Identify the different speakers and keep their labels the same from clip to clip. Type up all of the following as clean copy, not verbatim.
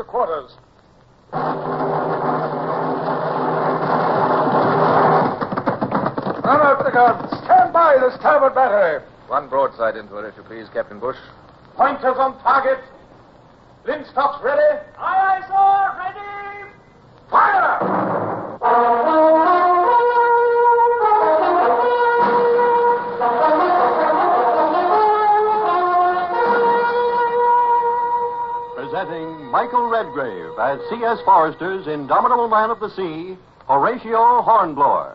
Speaker 1: to quarters. Run out the guns. Stand by the starboard battery.
Speaker 2: One broadside into her, if you please, Captain Bush.
Speaker 1: Pointers on target. Linstops ready.
Speaker 3: Aye, aye, sir. Ready.
Speaker 1: Fire!
Speaker 4: Presenting Michael Redgrave as C.S. Forrester's Indomitable Man of the Sea, Horatio Hornblower.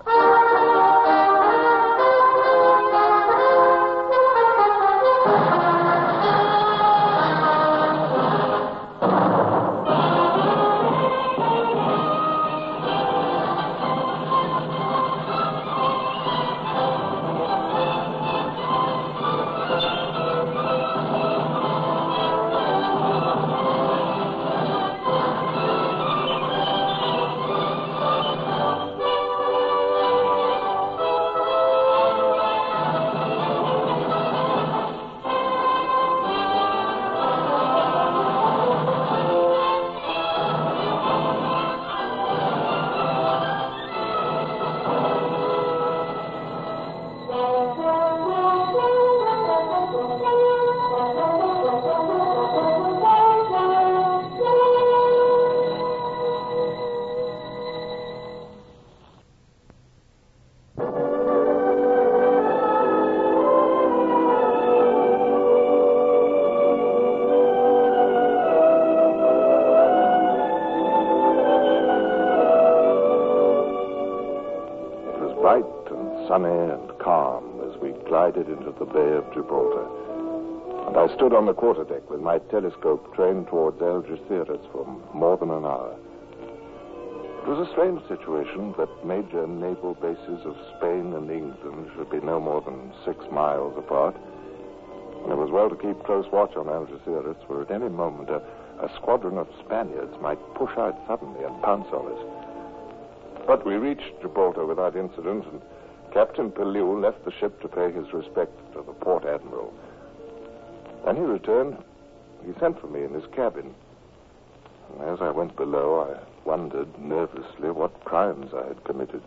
Speaker 5: Sunny and calm as we glided into the Bay of Gibraltar. And I stood on the quarterdeck with my telescope trained towards Algeciras for more than an hour. It was a strange situation that major naval bases of Spain and England should be no more than 6 miles apart. And it was well to keep close watch on Algeciras, for at any moment a squadron of Spaniards might push out suddenly and pounce on us. But we reached Gibraltar without incident, and Captain Pellew left the ship to pay his respects to the port admiral. When he returned, he sent for me in his cabin. And as I went below, I wondered nervously what crimes I had committed.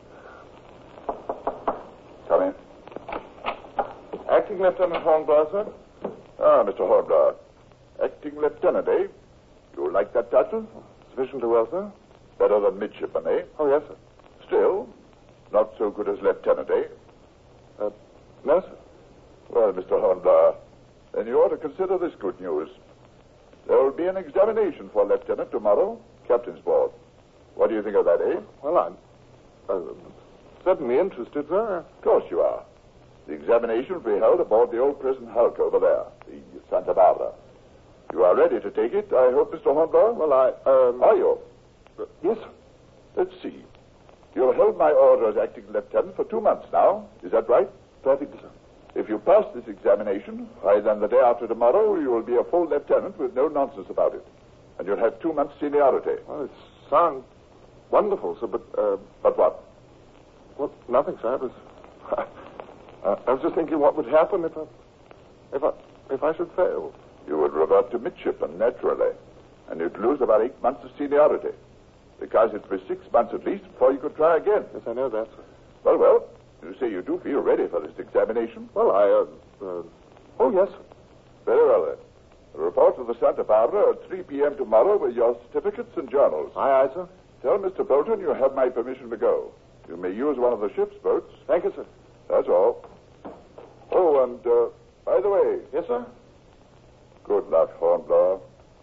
Speaker 6: Come in.
Speaker 5: Acting Lieutenant Hornblower, sir?
Speaker 6: Ah, Mr. Hornblower. Acting lieutenant, eh? You like that title?
Speaker 5: Sufficiently well, sir.
Speaker 6: Better than midshipman, eh?
Speaker 5: Oh, yes, sir.
Speaker 6: Still, not so good as lieutenant, eh?
Speaker 5: No, sir.
Speaker 6: Well, Mr. Hornblower, then you ought to consider this good news. There will be an examination for lieutenant tomorrow, captain's board. What do you think of that, eh?
Speaker 5: Well, I'm certainly interested, sir.
Speaker 6: Of course you are. The examination will be held aboard the old prison hulk over there, the Santa Barbara. You are ready to take it, I hope, Mr. Hornblower?
Speaker 5: Well,
Speaker 6: Are you?
Speaker 5: Yes, sir.
Speaker 6: Let's see. You've held my order as acting lieutenant for 2 months now. Is that right?
Speaker 5: Perfectly, sir.
Speaker 6: If you pass this examination, why, then the day after tomorrow, you will be a full lieutenant with no nonsense about it. And you'll have 2 months seniority.
Speaker 5: Well, it sounds wonderful, sir, but...
Speaker 6: But what?
Speaker 5: Well, nothing, sir. I was just thinking what would happen if I should fail.
Speaker 6: You would revert to midshipman, naturally. And you'd lose about 8 months of seniority. Because it was 6 months at least before you could try again.
Speaker 5: Yes, I know that, sir.
Speaker 6: Well, you say you do feel ready for this examination?
Speaker 5: Well, oh, yes.
Speaker 6: Very well, then. Report to the Santa Barbara at 3 p.m. tomorrow with your certificates and journals.
Speaker 5: Aye, sir.
Speaker 6: Tell Mr. Bolton you have my permission to go. You may use one of the ship's boats.
Speaker 5: Thank you, sir.
Speaker 6: That's all. Oh, and, by the way...
Speaker 5: Yes, sir?
Speaker 6: Good luck, Hornblower.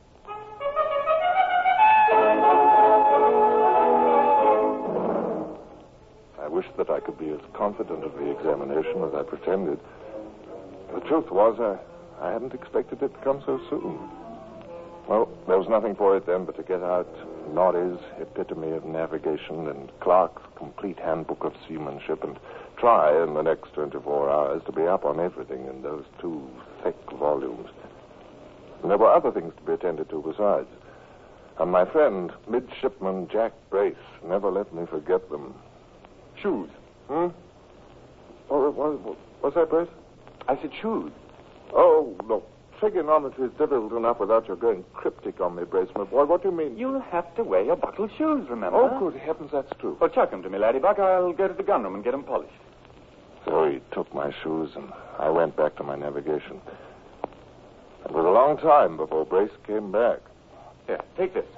Speaker 5: I wished that I could be as confident of the examination as I pretended. The truth was, I hadn't expected it to come so soon. Well, there was nothing for it then but to get out Norrie's Epitome of Navigation and Clark's Complete Handbook of Seamanship and try in the next 24 hours to be up on everything in those 2 thick volumes. And there were other things to be attended to besides. And my friend, Midshipman Jack Brace, never let me forget them.
Speaker 6: Shoes.
Speaker 5: Oh, what's that, Brace?
Speaker 6: I said shoes.
Speaker 5: Oh, no. trigonometry is difficult enough without your going cryptic on me, Brace, my boy. What do you mean?
Speaker 7: You'll have to wear your buckled shoes, remember?
Speaker 5: Oh, good heavens, that's true.
Speaker 7: Well, chuck 'em to me, Laddybuck. I'll go to the gunroom and get 'em polished.
Speaker 5: So he took my shoes, and I went back to my navigation. It was a long time before Brace came back.
Speaker 7: Here, take this.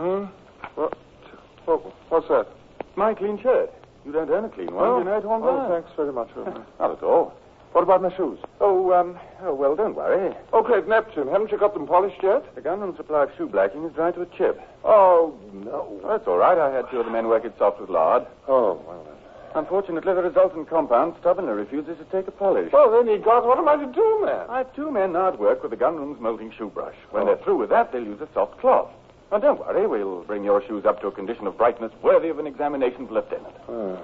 Speaker 5: What's that?
Speaker 7: It's my clean shirt. You don't earn a clean one, do you know it, Hornblower?
Speaker 5: Thanks very much.
Speaker 7: Not at all.
Speaker 5: What about my shoes?
Speaker 7: Well, don't worry.
Speaker 5: Oh, great Neptune. Haven't you got them polished yet?
Speaker 7: The gunroom supply of shoe blacking is dry to a chip.
Speaker 5: Oh, no.
Speaker 7: That's all right. I had 2 of the men work it soft with lard.
Speaker 5: Oh, well then.
Speaker 7: Unfortunately, the resultant compound stubbornly refuses to take a polish.
Speaker 5: Well, then, God, what am I to do, man?
Speaker 7: I have 2 men now at work with the gunroom's molting shoe brush. When they're through with that, they'll use a soft cloth. Now, don't worry. We'll bring your shoes up to a condition of brightness worthy of an examination for lieutenant.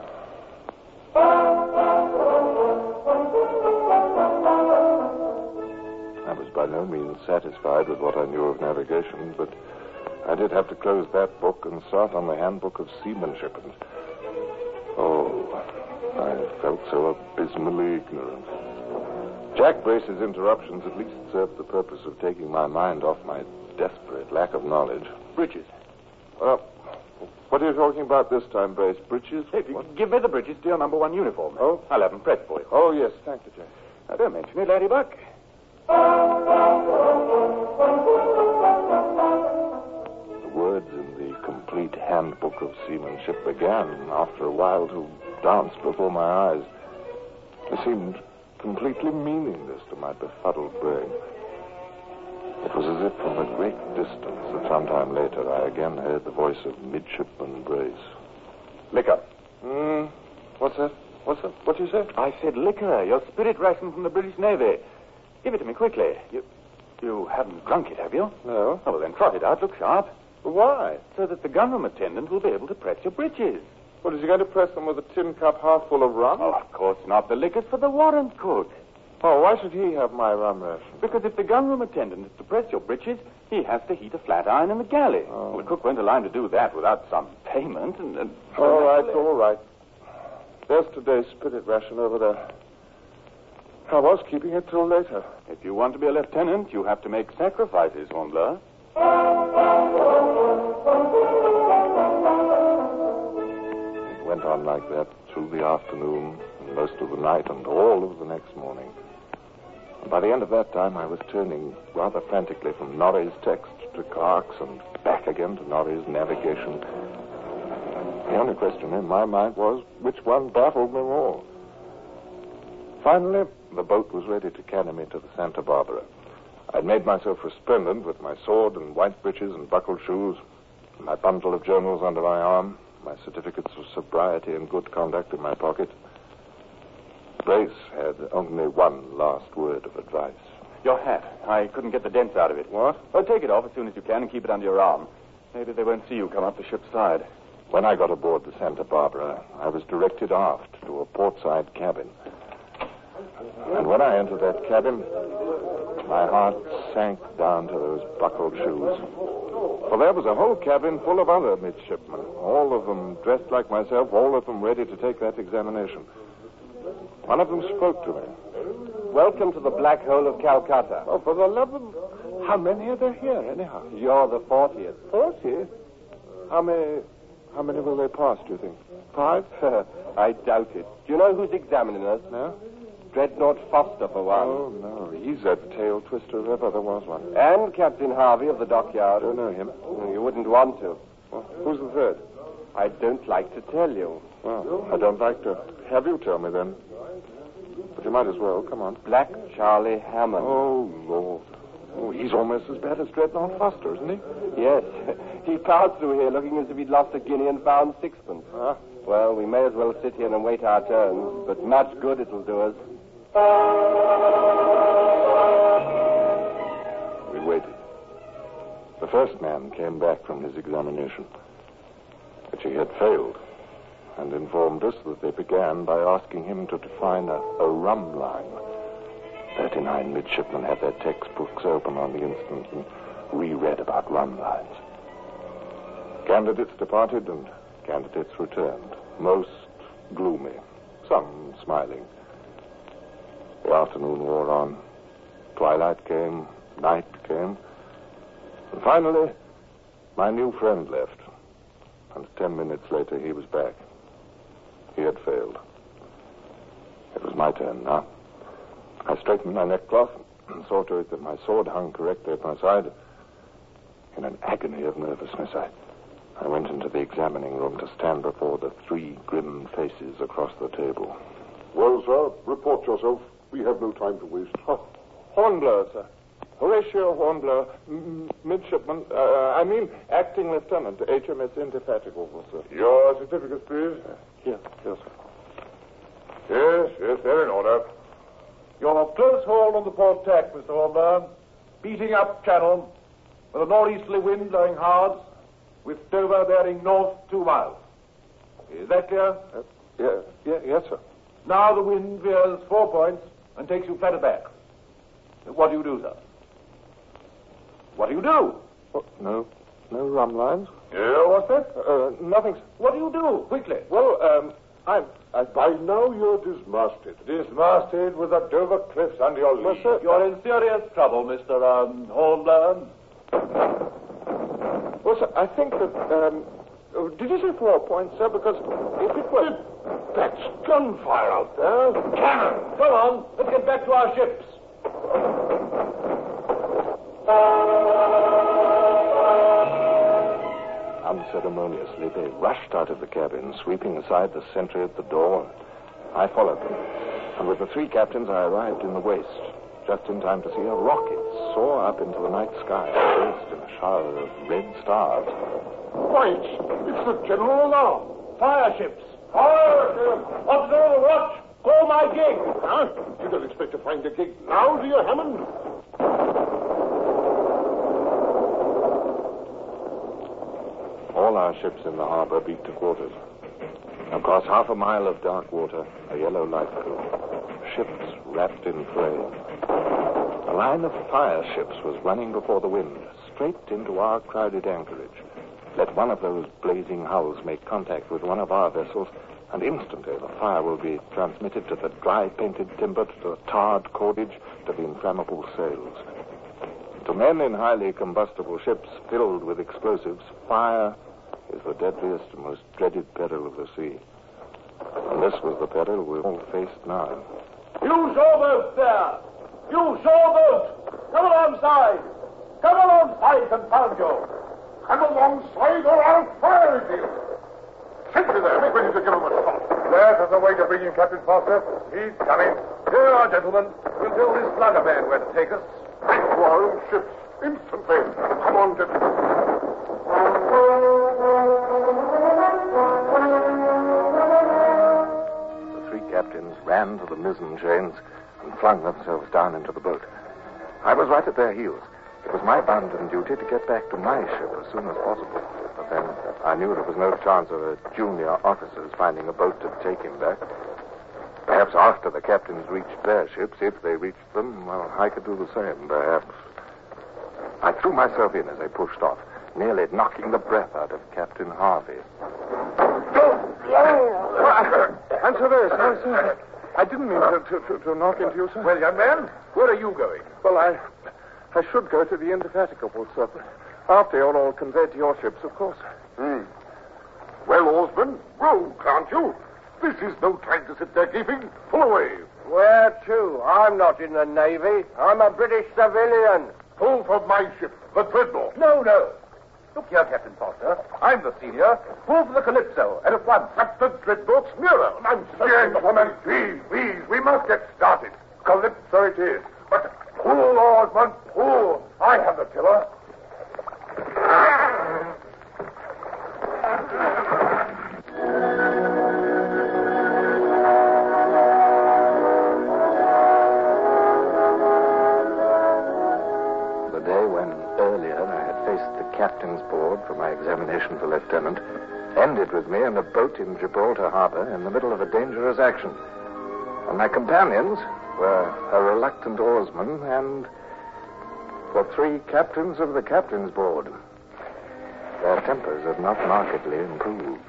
Speaker 5: I was by no means satisfied with what I knew of navigation, but I did have to close that book and start on the handbook of seamanship. And, I felt so abysmally ignorant. Jack Brace's interruptions at least served the purpose of taking my mind off my desperate lack of knowledge.
Speaker 7: Breeches.
Speaker 5: What are you talking about this time, Brace? Breeches?
Speaker 7: Hey, give me the breeches to your number 1 uniform.
Speaker 5: Oh?
Speaker 7: I'll have them pressed for you.
Speaker 5: Oh, yes. Thank you, Jack.
Speaker 7: Now, don't mention it, Laddybuck.
Speaker 5: The words in the complete handbook of seamanship began, after a while, to dance before my eyes. They seemed completely meaningless to my befuddled brain. It was as if from a great distance that sometime later I again heard the voice of Midshipman Brace.
Speaker 7: Liquor.
Speaker 5: What's that? What you say?
Speaker 7: I said liquor. Your spirit ration from the British Navy. Give it to me quickly. You haven't drunk it, have you?
Speaker 5: No.
Speaker 7: Oh, well, then trot it out. Look sharp.
Speaker 5: Why?
Speaker 7: So that the gunroom attendant will be able to press your breeches.
Speaker 5: What, is he going to press them with a tin cup half full of rum?
Speaker 7: Oh, of course not. The liquor's for the warrant cook.
Speaker 5: Oh, why should he have my rum ration?
Speaker 7: Because if the gunroom attendant is to press your breeches, he has to heat a flat iron in the galley.
Speaker 5: Oh.
Speaker 7: Well, the cook won't allow him to do that without some payment. And
Speaker 5: All right. There's today's spirit ration over there. I was keeping it till later.
Speaker 7: If you want to be a lieutenant, you have to make sacrifices, Hornblower.
Speaker 5: It went on like that through the afternoon, and most of the night, and all of the next morning. And by the end of that time, I was turning rather frantically from Norrie's text to Clark's and back again to Norrie's navigation. The only question in my mind was, which one baffled me more? Finally, the boat was ready to carry me to the Santa Barbara. I'd made myself resplendent with my sword and white breeches and buckled shoes, my bundle of journals under my arm, my certificates of sobriety and good conduct in my pocket. Brace had only one last word of advice.
Speaker 7: Your hat. I couldn't get the dents out of it.
Speaker 5: What?
Speaker 7: Oh, take it off as soon as you can and keep it under your arm. Maybe they won't see you come up the ship's side.
Speaker 5: When I got aboard the Santa Barbara, I was directed aft to a portside cabin. And when I entered that cabin, my heart sank down to those buckled shoes. For there was a whole cabin full of other midshipmen, all of them dressed like myself, all of them ready to take that examination. One of them spoke to me.
Speaker 8: Welcome to the Black Hole of Calcutta.
Speaker 5: Oh, for the love of... How many are there here, anyhow?
Speaker 8: You're the 40th.
Speaker 5: 40? How many will they pass, do you think? 5?
Speaker 8: I doubt it. Do you know who's examining us?
Speaker 5: No?
Speaker 8: Dreadnought Foster, for one.
Speaker 5: Oh, no. He's a tail twister if ever there was one.
Speaker 8: And Captain Harvey of the dockyard.
Speaker 5: Don't know him.
Speaker 8: You wouldn't want to.
Speaker 5: Well, who's the third?
Speaker 8: I don't like to tell you.
Speaker 5: Well, I don't like to have you tell me then. But you might as well. Come on.
Speaker 8: Black Charlie Hammond.
Speaker 5: Oh, Lord. Oh, he's almost as bad as Dreadnought Foster, isn't he?
Speaker 8: Yes. He passed through here looking as if he'd lost a guinea and found sixpence. Well, we may as well sit here and wait our turns, but much good it'll do us.
Speaker 5: We waited. The first man came back from his examination, but he had failed, and informed us that they began by asking him to define a rum line. 39 midshipmen had their textbooks open on the instant and reread about rum lines. Candidates departed and candidates returned, most gloomy, some smiling. The afternoon wore on. Twilight came, Night came. And finally, my new friend left. And 10 minutes later, he was back. He had failed. It was my turn now. I straightened my neckcloth and saw to it that my sword hung correctly at my side. In an agony of nervousness, I went into the examining room to stand before the 3 grim faces across the table.
Speaker 1: Well, sir, report yourself. We have no time to waste.
Speaker 5: Hornblower, sir. Horatio Hornblower, midshipman, acting lieutenant, HMS Indefatigable, sir.
Speaker 1: Your certificates, please.
Speaker 5: Yes, sir.
Speaker 1: Yes, they're in order. You're close hauled on the port tack, Mr. Hornblower. Beating up channel, with a northeasterly wind blowing hard, with Dover bearing north 2 miles. Is that clear?
Speaker 5: Yes, sir.
Speaker 1: Now the wind veers 4 points and takes you flat aback. What do you do, sir? What do you do?
Speaker 5: No rum lines?
Speaker 1: Yeah, what's that?
Speaker 5: Nothing, sir.
Speaker 1: What do you do? Quickly.
Speaker 5: Well,
Speaker 1: By now you're dismasted. Dismasted with the Dover cliffs under your lee.
Speaker 5: Well, sir,
Speaker 1: you're in serious trouble, Mr. Hornblower.
Speaker 5: Well, sir, I think that, did you say 4 points, sir? Because if it were...
Speaker 1: That's gunfire out there. Cannon! Come on, let's get back to our ships.
Speaker 5: Unceremoniously, they rushed out of the cabin, sweeping aside the sentry at the door. I followed them, and with the 3 captains, I arrived in the waist, just in time to see a rocket soar up into the night sky, encased in a shower of red stars.
Speaker 1: Why, it's the general alarm. Fire ships. Fire ships. Observe, watch. Call my gig. Huh? You don't expect to find the gig now, do you, Hammond?
Speaker 5: All our ships in the harbor beat to quarters. Across half a mile of dark water, a yellow light grew. Ships wrapped in flame. A line of fire ships was running before the wind, straight into our crowded anchorage. Let one of those blazing hulls make contact with one of our vessels, and instantly the fire will be transmitted to the dry-painted timber, to the tarred cordage, to the inflammable sails. To men in highly combustible ships filled with explosives, fire is the deadliest and most dreaded peril of the sea. And this was the peril we all faced now.
Speaker 1: You showboat there! You showboat! Come alongside! Come alongside, confound you! Come alongside or I'll fire at you! Sentry there, make ready to give him a shot. There's the way to bring in Captain Foster. He's coming. Here you are, gentlemen. We'll tell this slugger man where to take us. Back to our own ships, instantly. Come on, gentlemen.
Speaker 5: The 3 captains ran to the mizzen chains and flung themselves down into the boat. I was right at their heels. It was my bounden duty to get back to my ship as soon as possible. But then I knew there was no chance of a junior officer's finding a boat to take him back. Perhaps after the captains reached their ships, if they reached them, well, I could do the same, perhaps. I threw myself in as they pushed off, nearly knocking the breath out of Captain Harvey. Answer this, sir. I didn't mean to knock into you, sir.
Speaker 1: Well, young man, where are you going?
Speaker 5: Well, I should go to the Indefatigable, sir. After you're all conveyed to your ships, of course.
Speaker 1: Well, Osborne, row, can't you? This is no time to sit there gaping. Pull away.
Speaker 8: Where to? I'm not in the Navy. I'm a British civilian.
Speaker 1: Pull for my ship, the Dreadnought.
Speaker 8: No. Look here, Captain Foster. I'm the senior. Pull for the Calypso, and at once.
Speaker 1: But the Dreadnought's nearer. I'm sorry. Gentlemen, please, we must get started. Calypso it is. But pull, Osborne, pull. I have the tiller.
Speaker 5: The day when earlier I had faced the captain's board for my examination for lieutenant ended with me in a boat in Gibraltar Harbor in the middle of a dangerous action. And my companions were a reluctant oarsman and the 3 captains of the captain's board. Their tempers had not markedly improved.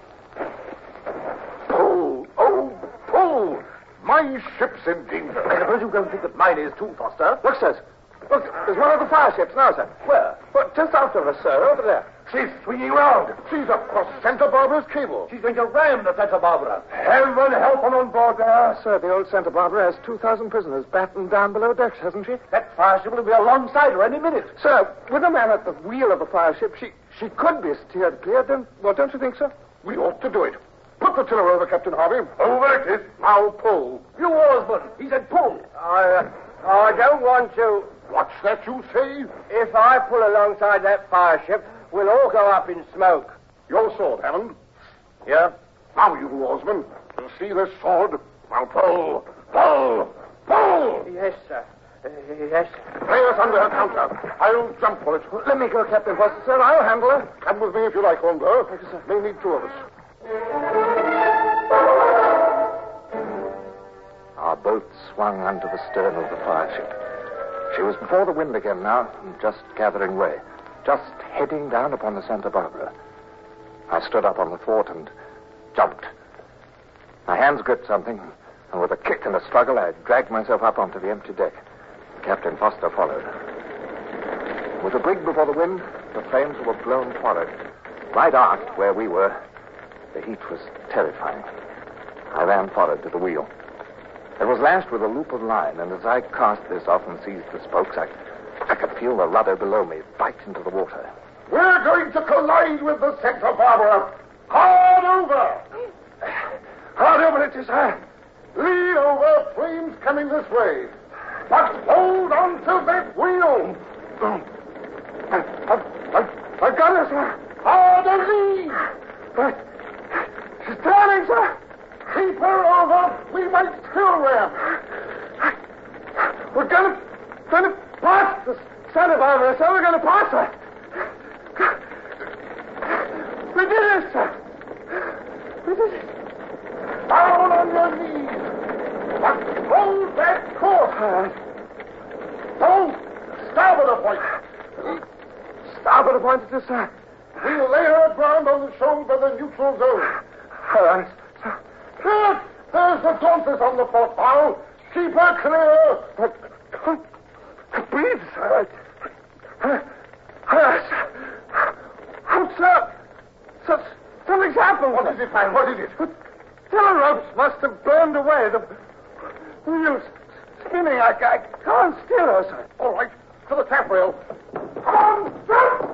Speaker 1: Pull! Oh, pull! My ship's in danger.
Speaker 8: I suppose you don't think that mine is too, Foster?
Speaker 5: Look, sirs.
Speaker 1: Look, there's one of the fire ships now, sir. Where? Well, just after us, sir, over there. She's swinging round. She's across Santa Barbara's cable. She's going to ram the Santa Barbara. Heaven help her on board there. Sir, the old Santa Barbara has 2,000 prisoners battened down below decks, hasn't she? That fire ship will be alongside her any minute. Sir, with a man at the wheel of the fire ship, she could be steered clear. Don't you think so? We ought to do it. Put the tiller over, Captain Harvey. Over it is. Now pull. You oarsman. He said pull.
Speaker 8: I don't want to.
Speaker 1: What's that you say?
Speaker 8: If I pull alongside that fire ship, we'll all go up in smoke.
Speaker 1: Your sword, Hammond. Yeah? Now, you oarsman. You see this sword? Now pull. Pull. Pull.
Speaker 8: Yes, sir. Yes, sir.
Speaker 1: Lay us under her counter. I'll jump for it. Let me go, Captain Foster, sir. I'll handle her. Come with me if you like, Hornblower. Thank you, sir. May need two of us. Our boat swung under the stern of the fire ship. She was before the wind again now, and just gathering way, just heading down upon the Santa Barbara. I stood up on the thwart and jumped. My hands gripped something, and with a kick and a struggle, I dragged myself up onto the empty deck. Captain Foster followed. With the brig before the wind, the flames were blown forward. Right aft, where we were, the heat was terrifying. I ran forward to the wheel. It was lashed with a loop of line, and as I cast this off and seized the spokes, I could feel the rudder below me bite into the water. We're going to collide with the Santa Barbara. Hard over! Hard over it is, sir. Lead over, flames coming this way. But hold on to that wheel. I've got her, sir. Harder lead. But she's turning, sir. Keep her over. We might still ram. We're going to pass the Santa Barbara, sir. We're going to pass her. We did it, sir. We did it. Down on your knees. But hold that course. Don't starboard a point. Starboard a point, it is, sir. We'll lay her aground on the shoal by the neutral zone. All right. Look, there's the Dauntless on the port bow. Keep her clear. I can't breathe, sir. Sir, something's happened. What is it, man? What is it? The tiller ropes must have burned away. The wheel's spinning. I can't steer her, sir. All right, to the taffrail. Come on, sir!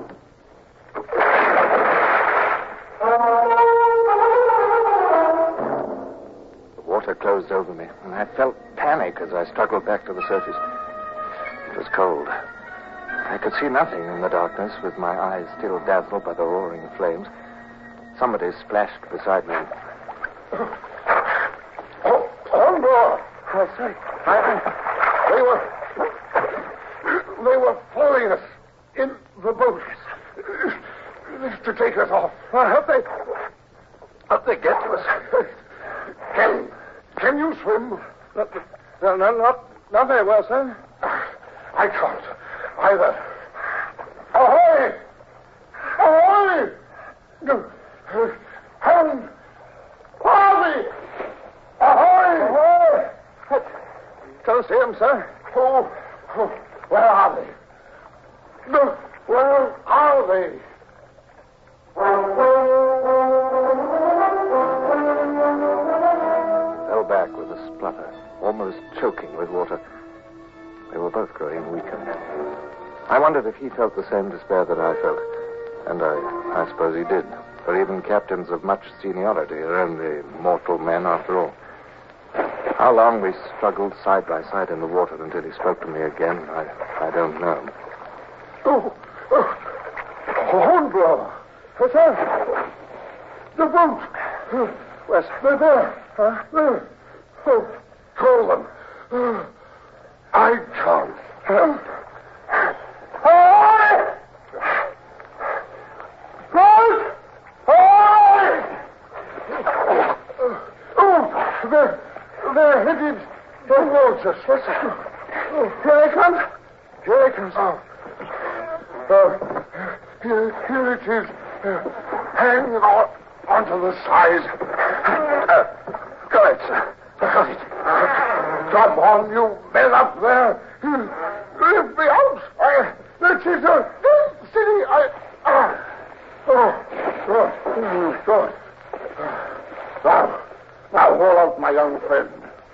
Speaker 1: The water closed over me, and I felt panic as I struggled back to the surface. It was cold. I could see nothing in the darkness, with my eyes still dazzled by the roaring flames. Somebody splashed beside me. Oh, on board! I say, they were following us in the boat to take us off. How'd they get to us? Can you swim? No, not very well, sir. I can't either. Ahoy! Ahoy! Hammond! Harvey! Ahoy! Ahoy! Can't see them, sir. Oh, where are they? No, where are they? Fell back with a splutter, almost choking with water. They were both growing weaker. I wondered if he felt the same despair that I felt. And I suppose he did. For even captains of much seniority are only mortal men after all. How long we struggled side by side in the water until he spoke to me again, I don't know. Hornblower! What's that? The boat! Where's there? There. Oh, call them. I can't. Ahoy! Boat! Ahoy! Oh, they're headed towards us. Here he comes. Here he comes. Here it is. Hanging onto the side. Got it, sir. Got it. Come on, you men up there. Lift me out She's City, Good. Now, haul out my young friend.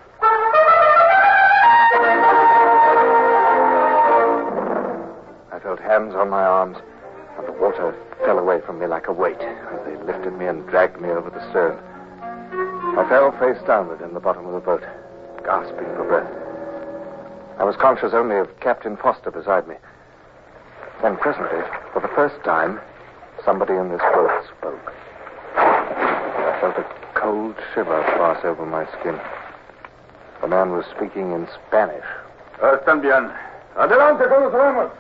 Speaker 5: I felt hands on my arms, and the water fell away from me like a weight as they lifted me and dragged me over the stern. I fell face downward in the bottom of the boat, gasping for breath. I was conscious only of Captain Foster beside me. Then presently, for the first time, somebody in this boat spoke. I felt a cold shiver pass over my skin. The man was speaking in Spanish.
Speaker 1: Están bien. Adelante con los remos.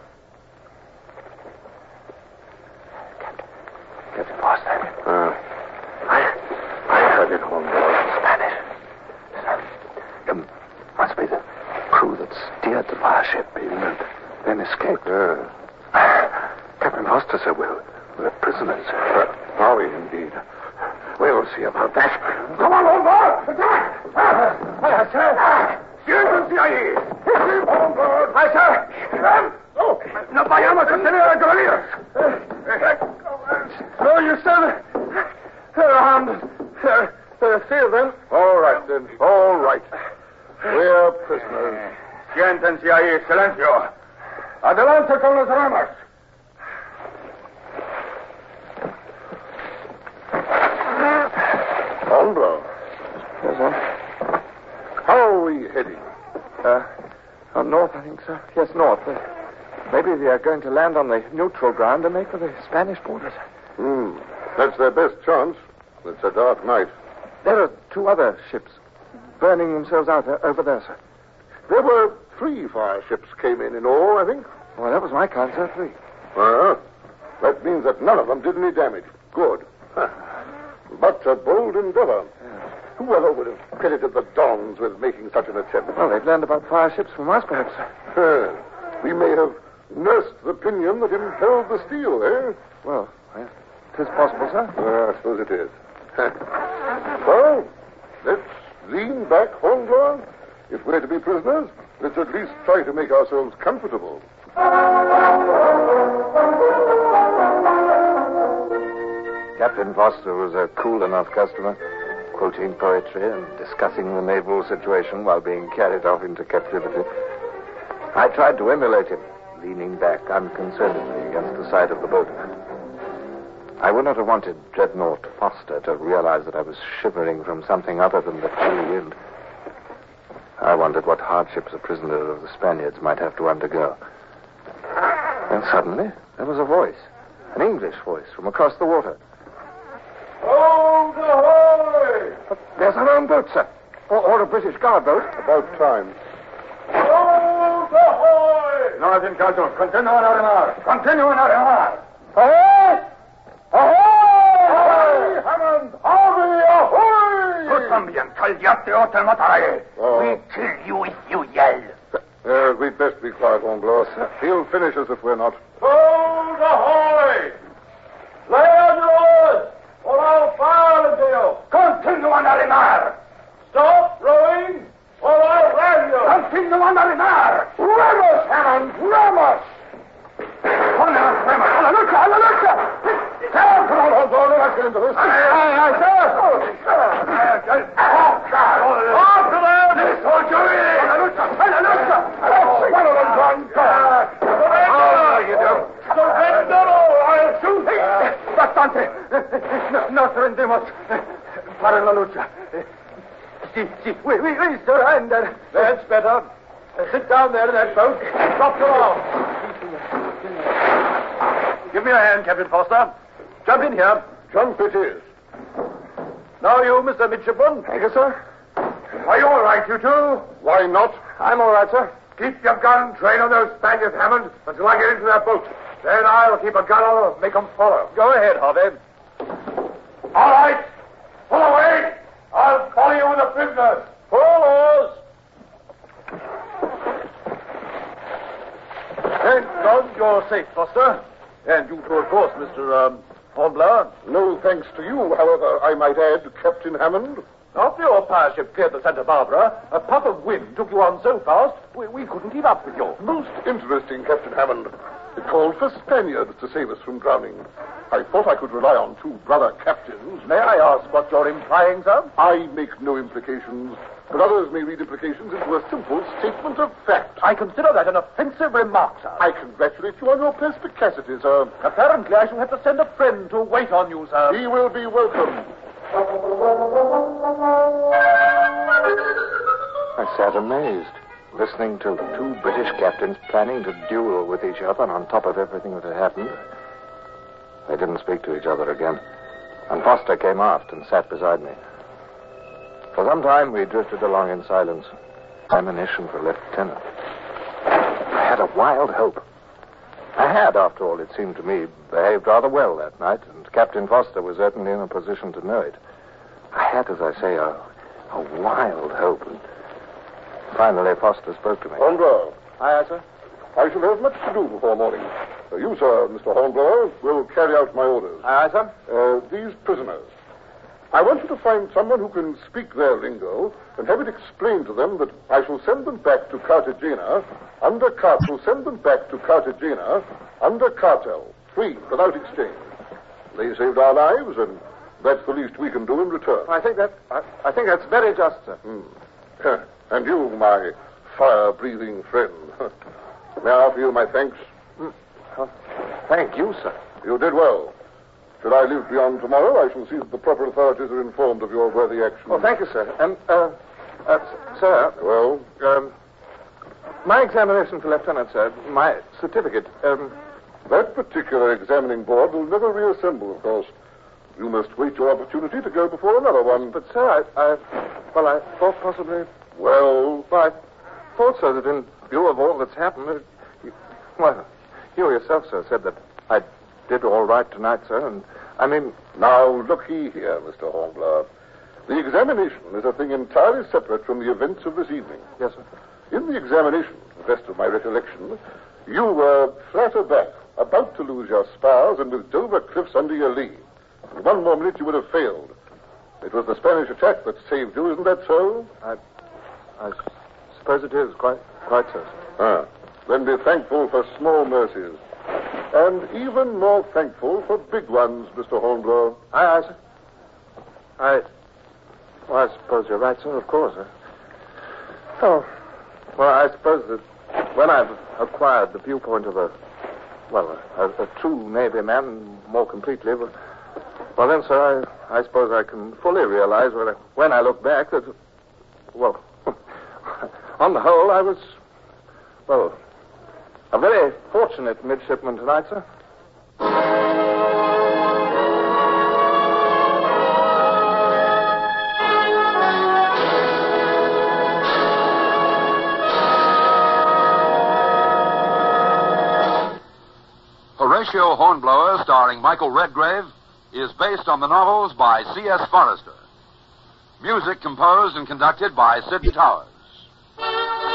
Speaker 5: Captain Foster. I heard it all in Spanish. It must be the crew that steered the fireship and then escaped. Captain Foster said we're prisoners.
Speaker 1: Are we indeed? We'll see about that. Come on, on board! Attack! Sir! Siéntense ahí! Keep on board! Aye, sir! No vayamos a tener agonías! No, you said they're armed. They're sealed, then?
Speaker 6: All right, then. All right. We're prisoners.
Speaker 1: Siéntense ahí, silencio. Adelante con los ramas.
Speaker 6: Honda.
Speaker 5: Yes, sir?
Speaker 6: How are we heading?
Speaker 5: North, I think, sir. Yes, north. Maybe they are going to land on the neutral ground and make for the Spanish borders.
Speaker 6: That's their best chance. It's a dark night.
Speaker 5: There are 2 other ships burning themselves out over there, sir.
Speaker 6: There were 3 fire ships came in all, I think.
Speaker 5: Well, that was my count, sir. 3.
Speaker 6: That means that none of them did any damage. Good. But a bold endeavor. Whoever would have credited the Dons with making such an attempt?
Speaker 5: Well, they've learned about fire ships from us, perhaps, sir.
Speaker 6: We may have nursed the pinion that impelled the steel, eh?
Speaker 5: Well, it is possible, sir.
Speaker 6: I suppose it is. Well, let's lean back, Hornblower. If we're to be prisoners, let's at least try to make ourselves comfortable.
Speaker 5: Captain Foster was a cool enough customer, quoting poetry and discussing the naval situation while being carried off into captivity. I tried to emulate him, leaning back unconcernedly against the side of the boat. I would not have wanted Dreadnought Foster to realize that I was shivering from something other than the cool wind. I wondered what hardships a prisoner of the Spaniards might have to undergo. Then suddenly, there was a voice, an English voice from across the water.
Speaker 1: Hold ahoy!
Speaker 5: There's our own boat, sir. Or a British guard boat.
Speaker 6: About time.
Speaker 1: Hold ahoy!
Speaker 7: No, Caso. Continúa a remar.
Speaker 1: Continúen a remar. Ahoy! Ahoy! Hammond! Harvey, ahoy!
Speaker 3: Tú también, cállate o te mataré. We kill you if you yell.
Speaker 6: We'd best be quiet, Hornblower. He'll finish us if we're not.
Speaker 1: Hold ahoy! Lay on your oars, or I'll fire the deal.
Speaker 3: Continúan a remar.
Speaker 1: Stop rowing, or I'll ram you.
Speaker 3: Continúan a remar.
Speaker 1: Ramos, Hammond, ramos!
Speaker 3: Con las remas. A la lucha, a la lucha.
Speaker 1: Come on, Hornblower, let's get into this.
Speaker 3: Aye, sir.
Speaker 1: After them!
Speaker 3: Soldiery. A la lucha, a la lucha.
Speaker 1: One of them's on guard.
Speaker 3: You do.
Speaker 1: I'll shoot.
Speaker 3: Bastante. Nos rendimos para la lucha. Sí, we surrender.
Speaker 1: That's better. Sit down there in that boat. Drop your arms.
Speaker 7: Give me a hand, Captain Foster. Jump in here.
Speaker 6: Jump it is.
Speaker 1: Now you, Mr. Midshipman.
Speaker 5: Thank you, sir.
Speaker 1: Are you all right, you two?
Speaker 6: Why not?
Speaker 5: I'm all right, sir.
Speaker 1: Keep your gun trained on those Spaniards, Hammond, until I get into that boat. Then I'll keep a gun on them and make them follow.
Speaker 7: Go ahead, Harvey.
Speaker 1: All right. Pull away. I'll follow you with the prisoners. Pull oars.
Speaker 7: Thank God you're safe, Foster. And you too, of course, Mr. Hornblower.
Speaker 6: No thanks to you, however, I might add, Captain Hammond.
Speaker 7: After your fire ship cleared the Santa Barbara, a puff of wind took you on so fast, we couldn't keep up with you.
Speaker 6: Most interesting, Captain Hammond. It called for Spaniards to save us from drowning. I thought I could rely on two brother captains.
Speaker 1: May I ask what you're implying, sir?
Speaker 6: I make no implications, but others may read implications into a simple statement of fact.
Speaker 1: I consider that an offensive remark, sir.
Speaker 6: I congratulate you on your perspicacity, sir.
Speaker 1: Apparently, I shall have to send a friend to wait on you, sir.
Speaker 6: He will be welcome.
Speaker 5: I sat amazed, listening to two British captains planning to duel with each other on top of everything that had happened. They didn't speak to each other again, and Foster came aft and sat beside me. For some time, we drifted along in silence. Ammunition for Lieutenant. I had a wild hope. I had, after all, it seemed to me, behaved rather well that night, and Captain Foster was certainly in a position to know it. I had, as I say, a wild hope. And finally, Foster spoke to me.
Speaker 6: Hornblower.
Speaker 1: Aye, sir.
Speaker 6: I shall have much to do before morning. You, sir, Mr. Hornblower, will carry out my orders.
Speaker 1: Aye, sir.
Speaker 6: These prisoners. I want you to find someone who can speak their lingo and have it explained to them that I shall send them back to Cartagena under cartel, free, without exchange. They saved our lives, and that's the least we can do in return.
Speaker 1: I think that's very just, sir.
Speaker 6: And you, my fire-breathing friend. May I offer you my thanks?
Speaker 5: Thank you, sir.
Speaker 6: You did well. Should I live beyond tomorrow, I shall see that the proper authorities are informed of your worthy action.
Speaker 5: Oh, thank you, sir. Sir.
Speaker 6: Well?
Speaker 5: My examination for lieutenant, sir. My certificate.
Speaker 6: That particular examining board will never reassemble, of course. You must wait your opportunity to go before another one.
Speaker 5: But, sir, I thought possibly...
Speaker 6: Well?
Speaker 5: I thought, sir, that in view of all that's happened... you yourself, sir, said that I did all right tonight, sir, and I mean...
Speaker 6: Now, looky here, Mr. Hornblower. The examination is a thing entirely separate from the events of this evening.
Speaker 5: Yes, sir.
Speaker 6: In the examination, to the best of my recollection, you were flat aback, about to lose your spars, and with Dover cliffs under your lee. In one more minute, you would have failed. It was the Spanish attack that saved you, isn't that so?
Speaker 5: I suppose it is, quite so.
Speaker 6: Then be thankful for small mercies. And even more thankful for big ones, Mr. Hornblower.
Speaker 5: Aye, sir. I suppose you're right, sir, of course. Oh, well, I suppose that when I've acquired the viewpoint of a true Navy man more completely, well, then, sir, I suppose I can fully realize when I look back that, well, on the whole, I was, a very fortunate midshipman tonight, sir.
Speaker 9: Horatio Hornblower, starring Michael Redgrave, is based on the novels by C.S. Forrester. Music composed and conducted by Sid Towers.